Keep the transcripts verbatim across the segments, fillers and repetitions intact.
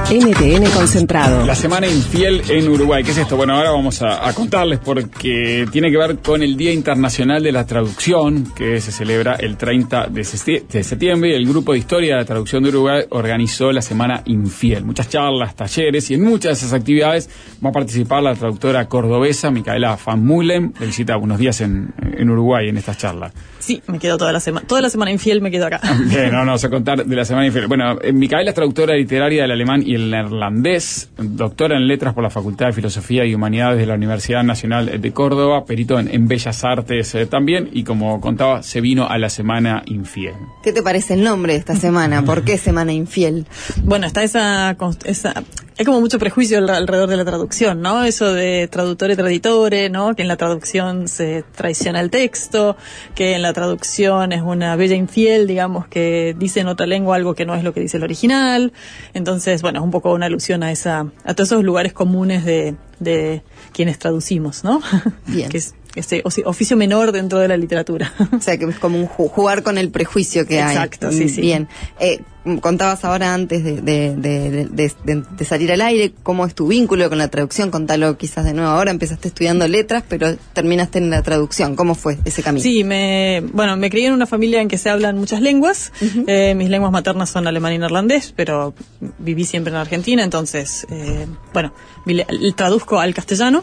N T N Concentrado. La semana infiel en Uruguay. ¿Qué es esto? Bueno, ahora vamos a, a contarles porque tiene que ver con el Día Internacional de la Traducción, que se celebra el treinta de septiembre, y el Grupo de Historia de la Traducción de Uruguay organizó la semana infiel. Muchas charlas, talleres, y en muchas de esas actividades va a participar la traductora cordobesa Micaela Van Mullen, de visita unos días en, en Uruguay en estas charlas. Sí, me quedo toda la semana. Toda la semana infiel me quedo acá. Bien, no, no, vamos a contar de la semana infiel. Bueno, eh, Micaela es traductora literaria del alemán y el neerlandés, doctora en letras por la Facultad de Filosofía y Humanidades de la Universidad Nacional de Córdoba, perito en, en Bellas Artes eh, también, y como contaba, se vino a la semana infiel. ¿Qué te parece el nombre de esta semana? ¿Por qué semana infiel? Bueno, está esa... esa hay como mucho prejuicio alrededor de la traducción, ¿no? Eso de traductore traditore, ¿no? Que en la traducción se traiciona el texto, que en la traducción es una bella infiel, digamos, que dice en otra lengua algo que no es lo que dice el original. Entonces, bueno, es un poco una alusión a esa, a todos esos lugares comunes de, de quienes traducimos, ¿no? Bien. Que es ese oficio menor dentro de la literatura. O sea, que es como un jugar con el prejuicio que hay. Exacto, sí, sí. Bien. Eh, contabas ahora antes de, de, de, de, de, de salir al aire cómo es tu vínculo con la traducción. Contalo quizás de nuevo. Ahora empezaste estudiando letras, pero terminaste en la traducción. ¿Cómo fue ese camino? Sí, me, bueno, me crié en una familia en que se hablan muchas lenguas. Uh-huh. Eh, mis lenguas maternas son alemán y neerlandés, pero viví siempre en Argentina, entonces, eh, bueno, traduzco al castellano.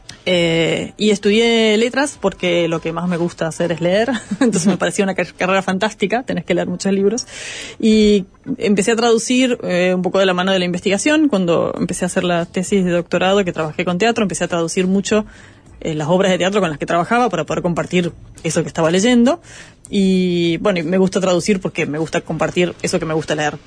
Eh, y estudié letras porque lo que más me gusta hacer es leer, entonces me parecía una car- carrera fantástica, tenés que leer muchos libros, y empecé a traducir eh, un poco de la mano de la investigación. Cuando empecé a hacer la tesis de doctorado, que trabajé con teatro, empecé a traducir mucho eh, las obras de teatro con las que trabajaba para poder compartir eso que estaba leyendo, y bueno, me gusta traducir porque me gusta compartir eso que me gusta leer.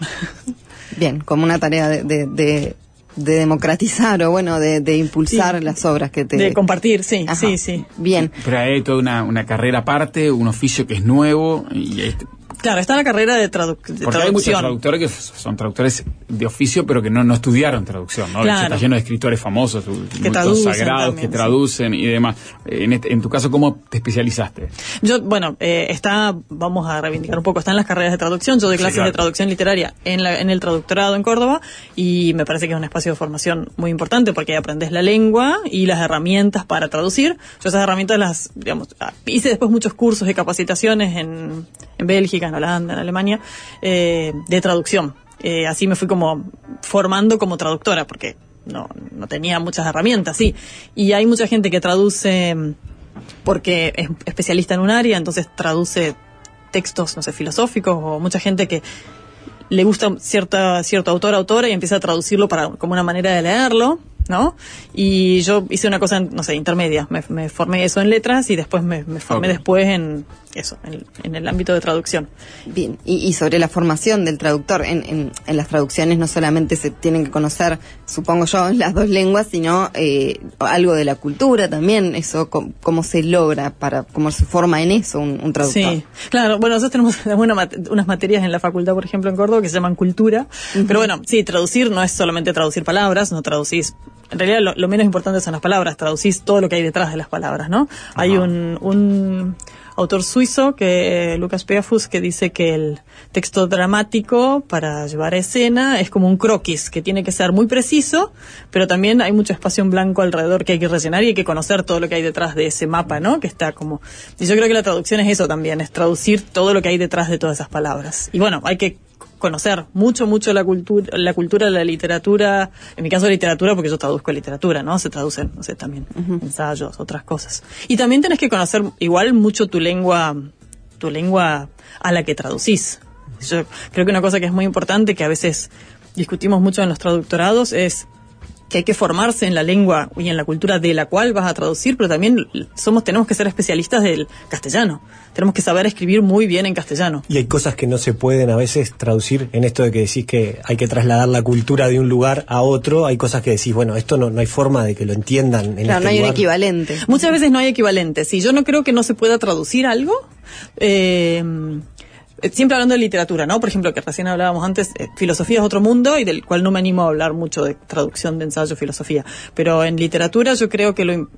Bien, como una tarea de... de, de... de democratizar o bueno, de, de impulsar sí, las obras que te... De compartir, sí, Ajá. sí, sí. Bien. Pero hay toda una, una carrera aparte, un oficio que es nuevo, y este... Claro, está la carrera de, tradu- de Porque traducción. hay muchos traductores que son traductores de oficio, pero que no, no estudiaron traducción, ¿no? Claro. Está lleno de escritores famosos, que muy traducen consagrados, también, que traducen sí. y demás. En, este, en tu caso, ¿cómo te especializaste? Yo, bueno, eh, está, vamos a reivindicar un poco, están las carreras de traducción. Yo doy clases sí, claro. de traducción literaria en, la, en el traductorado en Córdoba, y me parece que es un espacio de formación muy importante porque ahí aprendes la lengua y las herramientas para traducir. Yo esas herramientas las, digamos, hice después muchos cursos de capacitaciones en, en Bélgica, en Holanda, en Alemania, Eh, de traducción. Eh, así me fui como formando como traductora, porque no, no tenía muchas herramientas, sí. Y hay mucha gente que traduce porque es especialista en un área, entonces traduce textos, no sé, filosóficos, o mucha gente que le gusta cierta, cierto autor, autora, y empieza a traducirlo para, como una manera de leerlo, ¿no? Y yo hice una cosa, no sé, intermedia. Me, me formé eso en letras y después me, me formé okay. después en eso, en, en el ámbito de traducción. Bien, y, y sobre la formación del traductor, en, en, en las traducciones no solamente se tienen que conocer, supongo yo, las dos lenguas, sino eh, algo de la cultura también, eso, cómo, cómo se logra, para cómo se forma en eso un, un traductor. Sí, claro, bueno, nosotros tenemos una, unas materias en la facultad, por ejemplo, en Córdoba, que se llaman cultura, uh-huh. pero bueno, sí, traducir no es solamente traducir palabras, no traducís. En realidad lo, lo menos importante son las palabras, traducís todo lo que hay detrás de las palabras, ¿no? Ajá. Hay un, un autor suizo, que Lucas Peafus, que dice que el texto dramático para llevar a escena es como un croquis, que tiene que ser muy preciso, pero también hay mucho espacio en blanco alrededor que hay que rellenar y hay que conocer todo lo que hay detrás de ese mapa, ¿no? Que está como... Y yo creo que la traducción es eso también, es traducir todo lo que hay detrás de todas esas palabras. Y bueno, hay que conocer mucho, mucho la cultura, la cultura, la literatura, en mi caso literatura porque yo traduzco literatura, ¿no? Se traducen, no sé, también uh-huh. ensayos, otras cosas. Y también tenés que conocer igual mucho tu lengua, tu lengua a la que traducís. Yo creo que una cosa que es muy importante, que a veces discutimos mucho en los traductorados, es que hay que formarse en la lengua y en la cultura de la cual vas a traducir, pero también somos tenemos que ser especialistas del castellano. Tenemos que saber escribir muy bien en castellano. Y hay cosas que no se pueden a veces traducir, en esto de que decís que hay que trasladar la cultura de un lugar a otro. Hay cosas que decís, bueno, esto no, no hay forma de que lo entiendan en claro, este no hay lugar. Un equivalente. Muchas veces no hay equivalente. Sí, yo no creo que no se pueda traducir algo. Eh... Siempre hablando de literatura, ¿no? Por ejemplo, que recién hablábamos antes, eh, filosofía es otro mundo y del cual no me animo a hablar mucho de traducción de ensayo, filosofía. Pero en literatura yo creo que lo...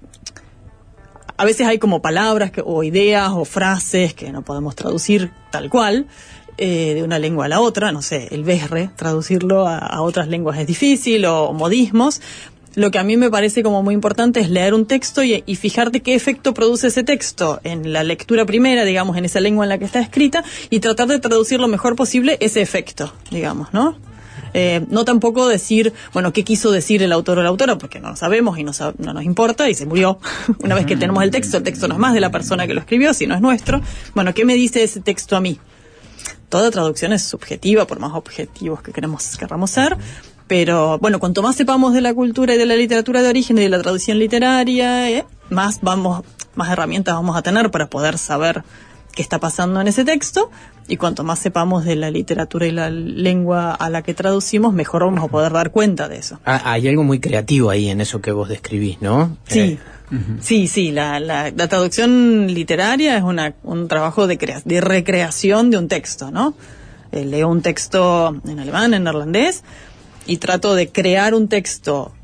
A veces hay como palabras que, o ideas o frases que no podemos traducir tal cual, eh, de una lengua a la otra, no sé, el besre, traducirlo a, a otras lenguas es difícil, o modismos. Lo que a mí me parece como muy importante es leer un texto y, y fijarte qué efecto produce ese texto en la lectura primera, digamos, en esa lengua en la que está escrita, y tratar de traducir lo mejor posible ese efecto, digamos, ¿no? Eh, no tampoco decir, bueno, qué quiso decir el autor o la autora, porque no lo sabemos y no, sab- no nos importa y se murió. Una vez que tenemos el texto, el texto no es más de la persona que lo escribió, sino es nuestro. Bueno, ¿qué me dice ese texto a mí? Toda traducción es subjetiva, por más objetivos que queremos, querramos ser. Pero, bueno, cuanto más sepamos de la cultura y de la literatura de origen y de la traducción literaria, eh, más vamos, más herramientas vamos a tener para poder saber qué está pasando en ese texto, y cuanto más sepamos de la literatura y la lengua a la que traducimos, mejor vamos a poder dar cuenta de eso. Ah, hay algo muy creativo ahí en eso que vos describís, ¿no? Sí. Eh, Uh-huh. Sí, sí, la, la, la traducción literaria es una, un trabajo de, crea- de recreación de un texto, ¿no? Eh, leo un texto en alemán, en neerlandés, y trato de crear un texto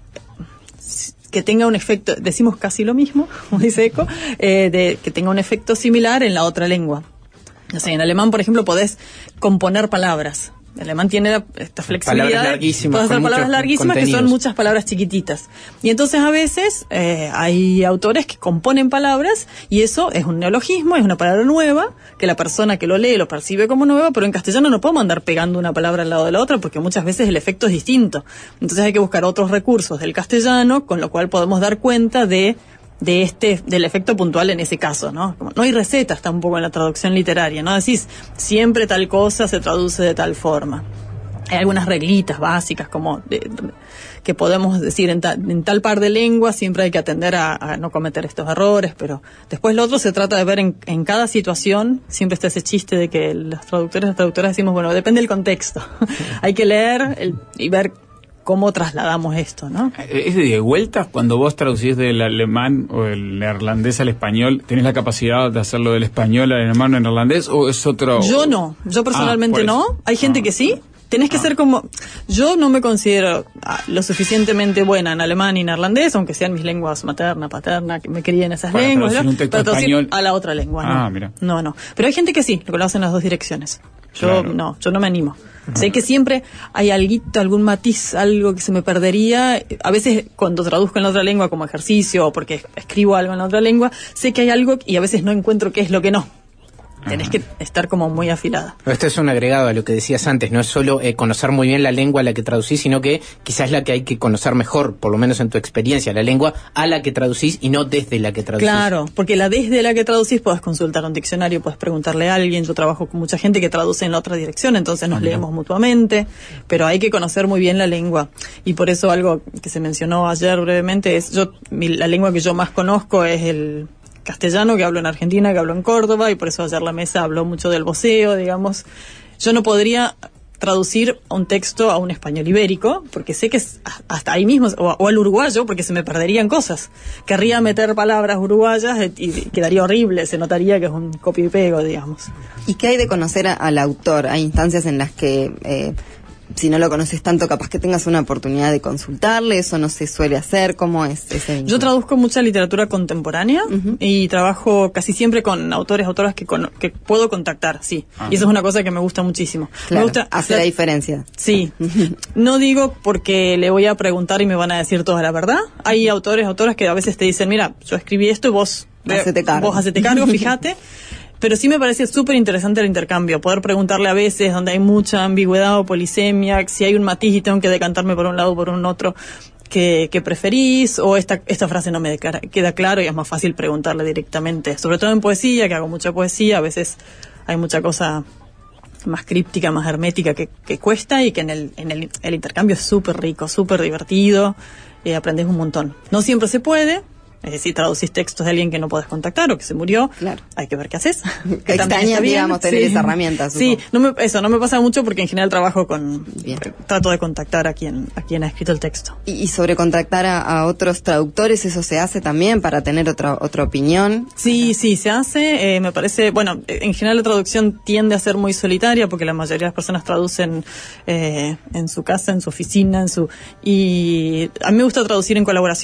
que tenga un efecto, decimos casi lo mismo, como dice Eco, eh, de, que tenga un efecto similar en la otra lengua. O sea, en alemán, por ejemplo, podés componer palabras. El alemán tiene la, esta flexibilidad. Palabras larguísimas. Puedes hacer palabras larguísimas que son muchas palabras chiquititas. Y entonces a veces eh, hay autores que componen palabras y eso es un neologismo, es una palabra nueva, que la persona que lo lee lo percibe como nueva, pero en castellano no podemos andar pegando una palabra al lado de la otra porque muchas veces el efecto es distinto. Entonces hay que buscar otros recursos del castellano, con lo cual podemos dar cuenta de de este, del efecto puntual en ese caso, ¿no? Como no hay recetas tampoco en la traducción literaria, ¿no? Decís, siempre tal cosa se traduce de tal forma. Hay algunas reglitas básicas como de, de, que podemos decir en, ta, en tal par de lenguas siempre hay que atender a, a no cometer estos errores, pero después lo otro se trata de ver en, en cada situación. Siempre está ese chiste de que los traductores, las traductoras decimos, bueno, depende del contexto. Hay que leer el, y ver cómo trasladamos esto, ¿no? ¿Es de vuelta cuando vos traducís del alemán o del neerlandés al español? ¿Tenés la capacidad de hacerlo del español al alemán o al neerlandés o es otro...? Yo no, yo personalmente ah, no. Hay gente ah. que sí. Tenés que ah. ser como... Yo no me considero ah, lo suficientemente buena en alemán y neerlandés, aunque sean mis lenguas materna, paterna, que me crié en esas para lenguas, traducir ¿no? un texto Para traducir español a la otra lengua, ¿no? Ah, mira. No, no. Pero hay gente que sí, lo que lo hacen en las dos direcciones. Yo claro. no, yo no me animo. Sé que siempre hay alguito, algún matiz, algo que se me perdería. A veces cuando traduzco en la otra lengua como ejercicio o porque escribo algo en la otra lengua, sé que hay algo y a veces no encuentro qué es lo que no. Tenés que estar como muy afilada. Esto es un agregado a lo que decías antes, no es solo eh, conocer muy bien la lengua a la que traducís, sino que quizás es la que hay que conocer mejor, por lo menos en tu experiencia, la lengua a la que traducís y no desde la que traducís. Claro, porque la desde la que traducís podés consultar un diccionario, podés preguntarle a alguien. Yo trabajo con mucha gente que traduce en la otra dirección, entonces nos uh-huh. leemos mutuamente, pero hay que conocer muy bien la lengua. Y por eso algo que se mencionó ayer brevemente es, yo mi, la lengua que yo más conozco es el castellano, que hablo en Argentina, que hablo en Córdoba, y por eso ayer la mesa habló mucho del voceo, digamos. Yo no podría traducir un texto a un español ibérico, porque sé que es hasta ahí mismo, o, o al uruguayo, porque se me perderían cosas. Querría meter palabras uruguayas y quedaría horrible, se notaría que es un copio y pego, digamos. ¿Y qué hay de conocer a, al autor? Hay instancias en las que... Eh, si no lo conoces tanto, capaz que tengas una oportunidad de consultarle, eso no se suele hacer, ¿cómo es ese vínculo? Yo traduzco mucha literatura contemporánea uh-huh. y trabajo casi siempre con autores, autoras que, con, que puedo contactar, sí. Uh-huh. Y eso es una cosa que me gusta muchísimo. Claro, me gusta hace la, la diferencia. Sí. No digo porque le voy a preguntar y me van a decir toda la verdad. Hay autores, autoras que a veces te dicen, mira, yo escribí esto y vos hacete cargo, vos hacete cargo, fíjate. Pero sí me parece súper interesante el intercambio, poder preguntarle a veces donde hay mucha ambigüedad o polisemia, si hay un matiz y tengo que decantarme por un lado o por un otro, que, que preferís, o esta, esta frase no me declara, queda claro, y es más fácil preguntarle directamente, sobre todo en poesía, que hago mucha poesía, a veces hay mucha cosa más críptica, más hermética que, que cuesta, y que en el, en el, el intercambio es súper rico, súper divertido, y aprendes un montón. No siempre se puede. Es decir, traducís textos de alguien que no podés contactar o que se murió, claro. Hay que ver qué haces. Que extrañas, digamos, tener sí. esa herramienta. Supongo. Sí, no me, eso no me pasa mucho porque en general trabajo con... Bien. Trato de contactar a quien a quien ha escrito el texto. Y, y sobre contactar a, a otros traductores, ¿eso se hace también para tener otra otra opinión? Sí, sí, se hace. Eh, me parece... Bueno, en general la traducción tiende a ser muy solitaria porque la mayoría de las personas traducen eh, en su casa, en su oficina, en su... Y a mí me gusta traducir en colaboración.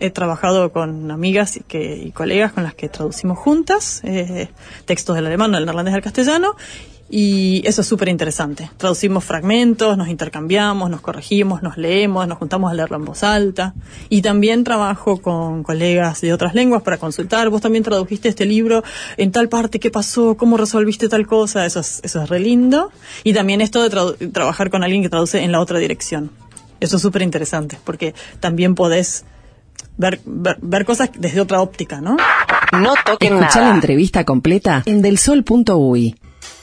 he trabajado con amigas y, que, y colegas con las que traducimos juntas eh, textos del alemán, del neerlandés al castellano, y eso es súper interesante. Traducimos fragmentos, nos intercambiamos, nos corregimos, nos leemos, nos juntamos a leerlo en voz alta. Y también trabajo con colegas de otras lenguas para consultar. Vos también tradujiste este libro en tal parte, ¿qué pasó? ¿Cómo resolviste tal cosa? Eso es, eso es re lindo. Y también esto de tradu- trabajar con alguien que traduce en la otra dirección. Eso es súper interesante, porque también podés ver, ver, ver cosas desde otra óptica, ¿no? No toquen nada. Escuchá la entrevista completa en delsol punto uy.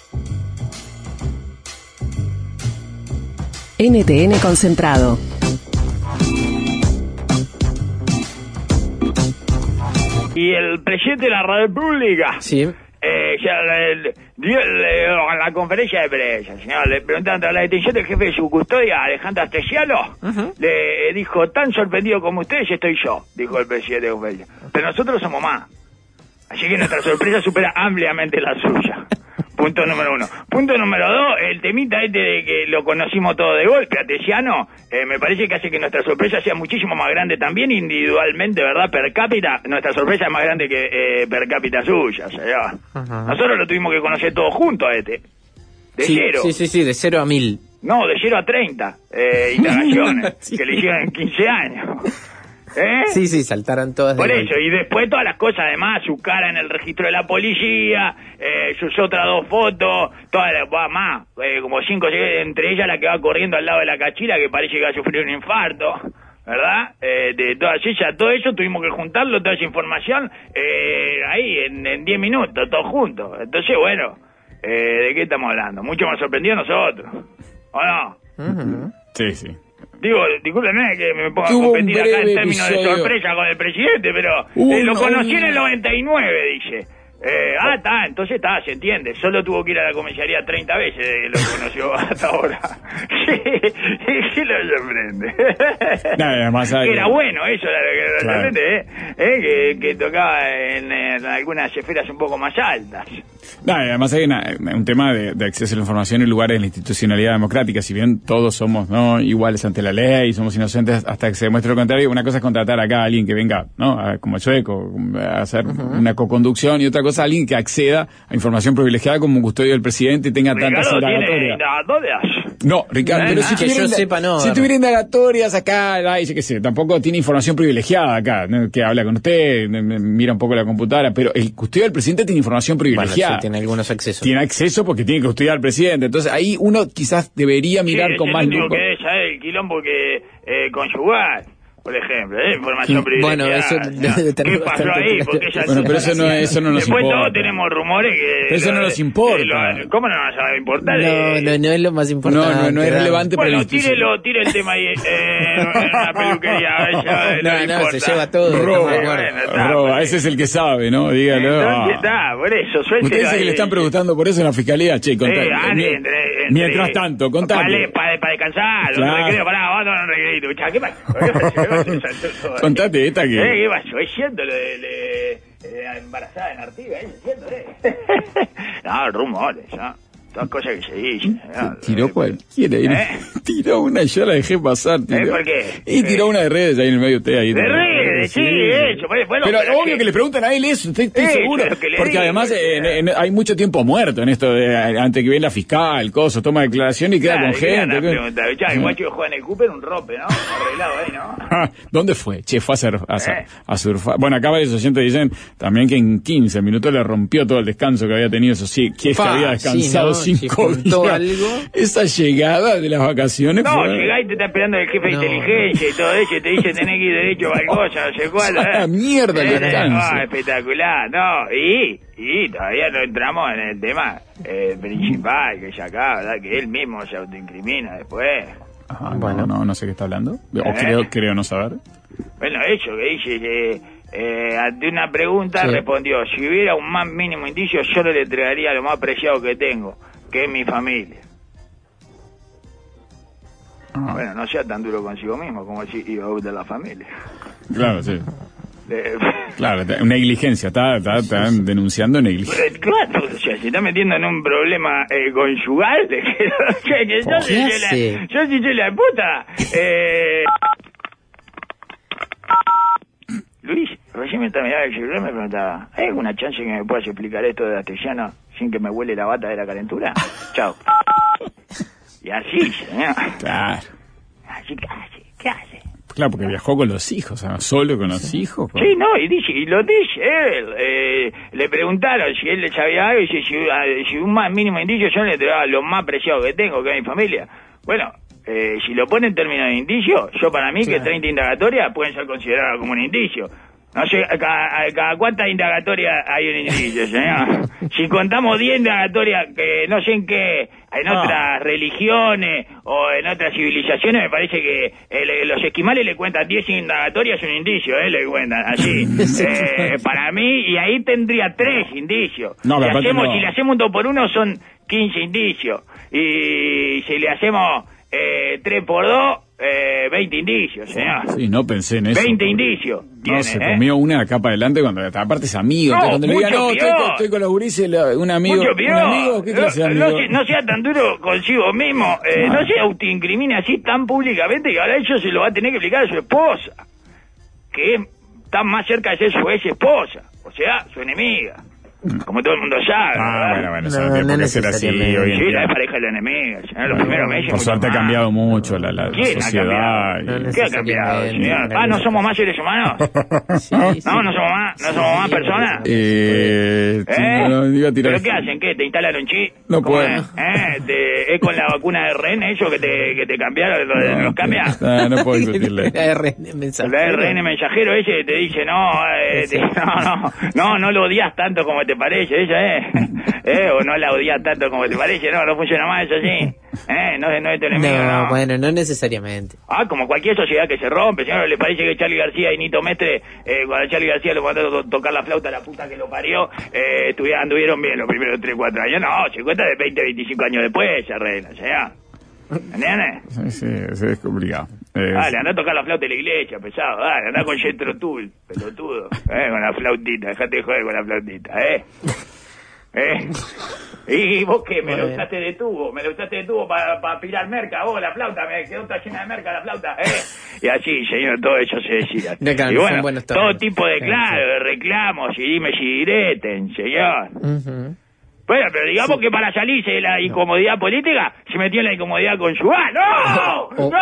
N T N Concentrado. Y el presidente de la República, Sí. eh, ya le- dio le- en la conferencia de prensa, señor, le preguntaron tras la detención del jefe de su custodia, Alejandro Astesiano, uh-huh. le dijo, tan sorprendido como ustedes estoy yo, dijo el presidente de conferencia. Pero nosotros somos más. Así que nuestra sorpresa supera ampliamente la suya. Punto número uno. Punto número dos, el temita este de que lo conocimos todo de golpe, Astesiano, eh, me parece que hace que nuestra sorpresa sea muchísimo más grande también individualmente, ¿verdad? Per cápita, nuestra sorpresa es más grande que eh, per cápita suya, o sea, uh-huh. Nosotros lo tuvimos que conocer todos juntos a este. De sí, cero. Sí, sí, sí, de cero a mil. No, de cero a treinta, eh, indagaciones, sí. Que le hicieron en quince años. ¿Eh? Sí, sí, saltaron todas de Por golpe. eso, y después todas las cosas, además, su cara en el registro de la policía, eh, sus otras dos fotos, todas las, va más, eh, como cinco, entre ellas la que va corriendo al lado de la cachila, que parece que va a sufrir un infarto, ¿verdad? Eh, de todas ellas, todo eso tuvimos que juntarlo, toda esa información, eh, ahí, en diez minutos, todos juntos. Entonces, bueno, eh, ¿de qué estamos hablando? Mucho más sorprendidos nosotros, ¿o no? Uh-huh. Sí, sí. Digo, discúlpenme que me ponga a competir acá en términos episodio. de sorpresa con el presidente, pero eh, lo conocí en el noventa y nueve, dice. Eh, ah, está, entonces está, se entiende. Solo tuvo que ir a la comisaría treinta veces de que lo conoció hasta ahora. ¿Qué lo sorprende? No, además hay... Que era bueno eso, era lo que lo Claro. sorprende, ¿eh? ¿Eh? Que, que tocaba en, en algunas esferas un poco más altas. No, además hay una, un tema de, de acceso a la información en lugares de la institucionalidad democrática. Si bien todos somos no iguales ante la ley, somos inocentes hasta que se demuestre lo contrario, una cosa es contratar acá a alguien que venga, ¿no? A, como el sueco, a hacer uh-huh. una co-conducción, y otra cosa alguien que acceda a información privilegiada como custodio del presidente y tenga tantas indagatorias. indagatorias. No, Ricardo, pero si que tuviera, yo sepa, no. si tuviera indagatorias acá, ay, yo qué sé, tampoco tiene información privilegiada acá, ¿no? Que habla con usted, mira un poco la computadora, pero el custodio del presidente tiene información privilegiada. Bueno, sí, tiene algunos accesos. Tiene acceso porque tiene que custodiar al presidente. Entonces ahí uno quizás debería mirar sí, con más lupa. que es saber el quilombo que eh, conyugal, por ejemplo, ¿eh? Información privilegiada. Bueno, eso debe tener ¿qué pasó ahí? Porque ella bueno, pero eso no, eso no nos Después importa. todos tenemos rumores que... Pero eso no nos importa. Lo, ¿Cómo no nos va a importar? No, no, no es lo más importante. No, no, no es relevante para bueno, la institución. tírelo, tire el tema ahí eh, en la peluquería. A ver, ya, no, no, no se lleva todo. Roba, bueno, está, roba, pues, ese es el que sabe, ¿no? Dígalo. ¿Dónde Ah. está? Por eso, suéltelo. Usted dice que le están preguntando por eso en la fiscalía, che, contá. Eh, ah, Mie- entre, entre, Mientras tanto, contame. Para pa descansar, Claro. un recreo, pará, vamos a tomar un recreito. Chá, ¿qué pasó? Contate esta que... Eh, ¿qué pasó? Es cierto lo de, de, de la embarazada en Artigas, es cierto, ¿eh? No, rumores, ¿no? Todas cosas que se dicen. ¿no? Tiró cualquiera. ¿Eh? Tiró una, yo la dejé pasar. Tiró. ¿Eh? ¿Por qué? Y tiró ¿Eh? una de redes ahí en el medio usted. Ahí De redes, sí, eso. Bueno, pero pero obvio que- que le preguntan a él eso, estoy, estoy Eso seguro. es lo que le Porque digo, además o sea. eh, en- en- hay mucho tiempo muerto en esto, de, antes que viene la fiscal, coso, toma declaración y queda Claro, con ¿qué gente. anda a ¿qué? preguntar? Chá, el guacho que juega en el Cooper, un rope, ¿no? Arreglado ahí, ¿no? Ah, ¿dónde fue? Che, fue a, hacer, a, ¿Eh? a surfar. Bueno, acá varios oyentes dicen también que en quince minutos le rompió todo el descanso que había tenido. Eso sí, que es que Pa, había descansado sí, ¿no? cinco Si juntó días. algo. Esa llegada de las vacaciones No, fue... llegá y te está esperando el jefe No. de inteligencia y todo eso, y te dice tenés que ir derecho a cosa, no sé cuál. Ah, ¿eh? mierda el Eh, descanso. Ah, espectacular, no, y, y todavía no entramos en el tema eh, principal, que es acá, ¿verdad? Que él mismo se autoincrimina después. Ajá, Bueno. no, no, no sé qué está hablando. O ¿Eh? creo, creo no saber. Bueno, eso que dice que eh, ante una pregunta Sí. respondió, si hubiera un más mínimo indicio, yo le entregaría lo más preciado que tengo, que es mi familia. Ajá. Bueno, no sea tan duro consigo mismo como el C E O de la familia. Claro, sí. Eh, Claro, negligencia. Está, está, están denunciando negligencia. Eh, Claro, o sea, se está metiendo en un problema eh, conyugal. De que, o sea, que yo, si ¿Qué soy la, hace? yo si soy la puta. Eh, Luis, recién me terminaba el celular me preguntaba, ¿hay alguna chance que me puedas explicar esto de Castellano sin que me huele la bata de la calentura? Chao. Y así, señor. Claro. Así que hace, ¿qué hace? Claro, porque viajó con los hijos, ¿no? Solo con los hijos. Con... Sí, no, y dice, y lo dice él. Eh, le preguntaron si él le sabía algo y dice, si, si un más mínimo indicio yo le entregaba lo más preciado que tengo, que es mi familia. Bueno, eh, si lo pone en términos de indicio, yo para mí claro. que treinta indagatorias pueden ser consideradas como un indicio. No sé, cada, cada cuántas indagatorias hay en indicio, señor. Si contamos diez indagatorias que no sé en qué, en otras oh. religiones o en otras civilizaciones, me parece que eh, los esquimales le cuentan diez indagatorias, un indicio, eh, le cuentan así. eh, para mí, y ahí tendría tres indicios. No, si, hacemos, no. si le hacemos un dos por uno son quince indicios. Y si le hacemos eh, tres por dos... Eh, veinte indicios, señor. Sí, no pensé en eso. veinte indicios. No, tiene, se ¿eh? comió una acá para adelante cuando aparte es amigo. No, cuando le diga, no, estoy, estoy con los gurises, un amigo. Un amigo, ¿qué clase de amigo? No, no, no sea tan duro consigo mismo. Eh, no. no se autoincrimine así tan públicamente que ahora eso se lo va a tener que explicar a su esposa. Que está más cerca de ser su ex esposa. O sea, su enemiga. Como todo el mundo sabe. Ah, bueno, bueno, eso no, no, no puede ser así. Hoy sí, la pareja de la enemiga. Señor, los primeros meses. Por suerte ha cambiado mucho la, la sociedad. Ha cambiado? Y... ¿Qué ha cambiado, señor? Ah, ¿no somos más seres humanos? Sí, sí. No, no somos más, no somos más personas. Eh, ¿Eh? No, no, iba a tirar ¿Pero qué hacen? ¿Qué? ¿Te instalaron chip? No puedo. Es? ¿Eh? ¿Te, ¿Es con la vacuna de R N eso que te, que te cambiaron? ¿Lo, no, ¿Los cambia? No, no puedo discutirle. La R N mensajero. La R N mensajero ese te dice, no, eh, te, no, no, no, no lo odias tanto como te parece, ella es. ¿Eh? O no la odias tanto como te parece, no, no funciona más eso así. ¿Eh? No, no es tu enemigo, no, no. Bueno, no necesariamente. Ah, como cualquier sociedad que se rompe, señor, ¿le parece que Charly García y Nito Mestre, eh, cuando Charly García lo mandó a to tocar la flauta a la puta que lo parió, eh, anduvieron bien los primeros tres, cuatro años? No, se cuenta de veinte, veinticinco años después, se arregla, señor. ¿Entiendes? Sí, sí, sí, es complicado. Eh, dale, anda a tocar la flauta de la iglesia, pesado, dale, anda con Jethro Tull, pelotudo, eh, con la flautita, dejate de joder con la flautita, eh. ¿Eh? ¿Y vos qué? ¿Me lo usaste de tubo? ¿Me lo usaste de tubo para pa aspirar merca? Vos, la flauta, me quedó toda llena de merca la flauta, ¿eh? Y así, señor, todo eso se decía. De y bueno, todo tipo de, claro, de reclamos y dime si direten, señor. Uh-huh. Bueno, pero digamos que para salirse de la incomodidad política, se metió en la incomodidad conyugal. ¡No! Oh. ¡No!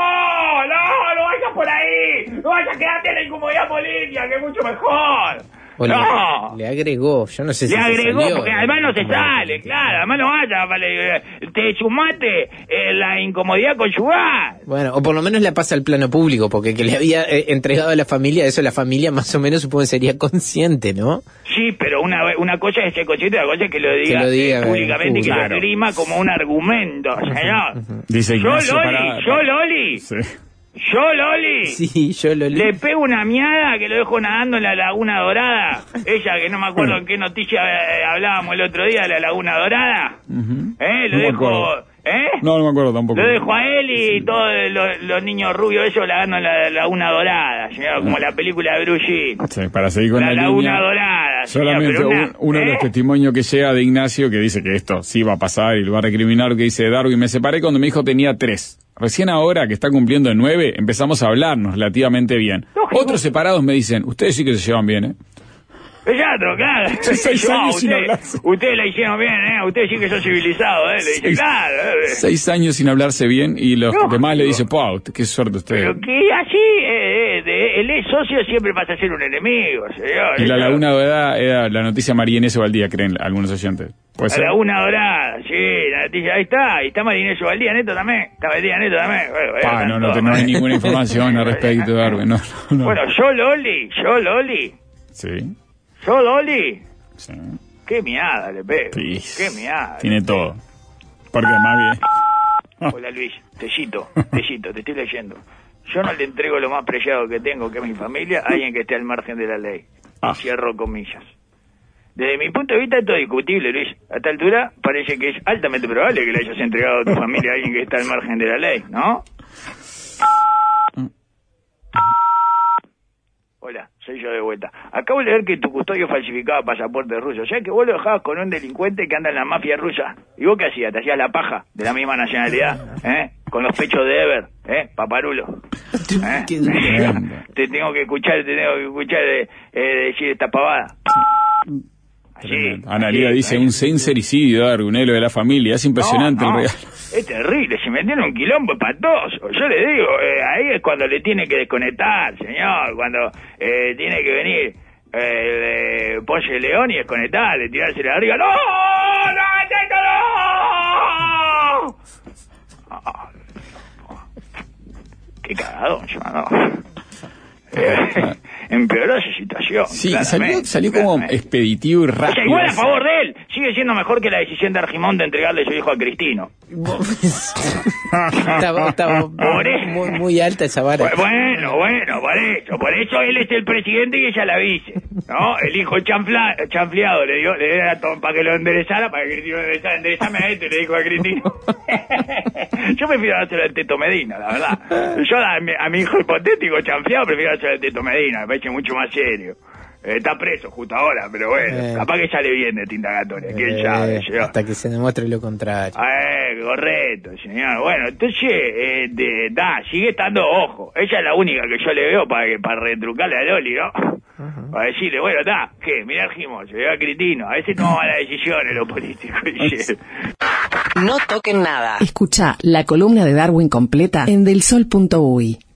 ¡No! ¡No vayas por ahí! ¡No vayas a quedarte en la incomodidad política, que es mucho mejor! O no, le, le agregó, yo no sé le si Le agregó, salió, porque además no se sale, claro, además no vaya, vale, te sumaste en la incomodidad conyugal. Bueno, o por lo menos le pasa al plano público, porque que le había eh, entregado a la familia, eso la familia más o menos supongo sería consciente, ¿no? Sí, pero una una cosa es ser consciente, otra cosa es que lo diga, que lo diga eh, públicamente y que claro. lo esgrima como un argumento, señor. Uh-huh. Dice yo, Loli, para... yo, Loli, sí. Yo, Loli, sí, yo, Loli, le pego una miada que lo dejo nadando en la Laguna Dorada. Ella, que no me acuerdo en qué noticia eh, hablábamos el otro día, de la Laguna Dorada. Uh-huh. ¿Eh? Lo no dejo... ¿Eh? No, no me acuerdo tampoco. Lo dejo a él y todos los, los niños rubios, ellos nadando en la Laguna Dorada, señor, como la película de Bruce Lee. Sí, para seguir con la, la Laguna línea, Dorada. Solamente señor, una, un, uno ¿eh? de los testimonios que llega de Ignacio, que dice que esto sí va a pasar y lo va a recriminar, que dice Darwin, me separé cuando mi hijo tenía tres. Recién ahora, que está cumpliendo nueve, empezamos a hablarnos relativamente bien. Lógico. Otros separados me dicen, ustedes sí que se llevan bien, ¿eh? Exacto, claro. Seis años usted, sin hablarse. Ustedes la hicieron bien, ¿eh? Ustedes sí que son civilizados, ¿eh? Le dice, seis, claro. ¿eh? Seis años sin hablarse bien y los no, demás no. le dicen, ¡pau! ¡Qué suerte usted! Pero que así, eh, de, el ex socio siempre pasa a ser un enemigo, señor. Y la Laguna Dorada era la noticia María Valdía, creen algunos oyentes. La ser? Laguna Dorada, sí, la noticia, ahí está. Y está María Valdía, Neto también. Está Valdía, Neto también. Bueno, ah, no, no, no hay ninguna información al respecto, Darwin. No, no, no. Bueno, yo, Loli, yo, Loli. Sí. ¿Yo, Loli? Sí. Qué miada le pego. Sí. Qué miada. Tiene todo. Porque más bien. Hola, Luis. Tellito, Tellito, te estoy leyendo. Yo no le entrego lo más preciado que tengo, que es mi familia, a alguien que esté al margen de la ley. Ah. Cierro comillas. Desde mi punto de vista esto es discutible, Luis. A esta altura parece que es altamente probable que le hayas entregado a tu familia a alguien que está al margen de la ley, ¿no? Hola, soy yo de vuelta. Acabo de leer que tu custodio falsificaba pasaportes rusos. O sea que vos lo dejabas con un delincuente que anda en la mafia rusa. ¿Y vos qué hacías? ¿Te hacías la paja de la misma nacionalidad? ¿Eh? Con los pechos de Ever, ¿eh? Paparulo. ¿Eh? Te tengo que escuchar, te tengo que escuchar eh, eh, decir esta pavada. Así, Analia así, dice así. un sincericidio, Darwin, lo de la familia. Es impresionante no, no, el regalo. Es terrible, se metieron un quilombo espantoso. Yo le digo, eh, ahí es cuando le tiene que desconectar, señor. Cuando eh, tiene que venir eh, el Ponce de León y desconectarle, tirarse de arriba. ¡No! ¡No! ¡No! Oh, qué cagadón, yo no. Eh, empeoró esa situación. Sí, salió, salió como expeditivo y rápido. O sea, igual a favor de él, sigue siendo mejor que la decisión de Argimón de entregarle su hijo a Cristino. Estaba, estaba muy, muy alta esa vara. Bueno, bueno, por eso, por eso él es el presidente y ella la vice, ¿no? El hijo chanfla, chanfleado le dio, le dio a Tom para que lo enderezara, para que Cristino enderezara, enderezame a este, le dijo a Cristino. Yo prefiero dárselo al Teto Medina, la verdad. Yo a mi, a mi hijo hipotético chanfleado prefiero dárselo al Teto Medina, me parece mucho más serio. Eh, está preso justo ahora, pero bueno, eh, capaz que sale bien de tinta Gatoria, quién eh, sabe. Yo. Hasta que se demuestre lo contrario. Eh, correcto, señor. Bueno, entonces, eh, de, da, sigue estando ojo. Ella es la única que yo le veo para para retrucarle a Loli, ¿no? Uh-huh. Para decirle, bueno, da, ¿qué? Mirá el Gimo, se ve a Cristino. A veces toma las decisiones los políticos. No toquen nada. Escucha la columna de Darwin completa en del sol punto uy.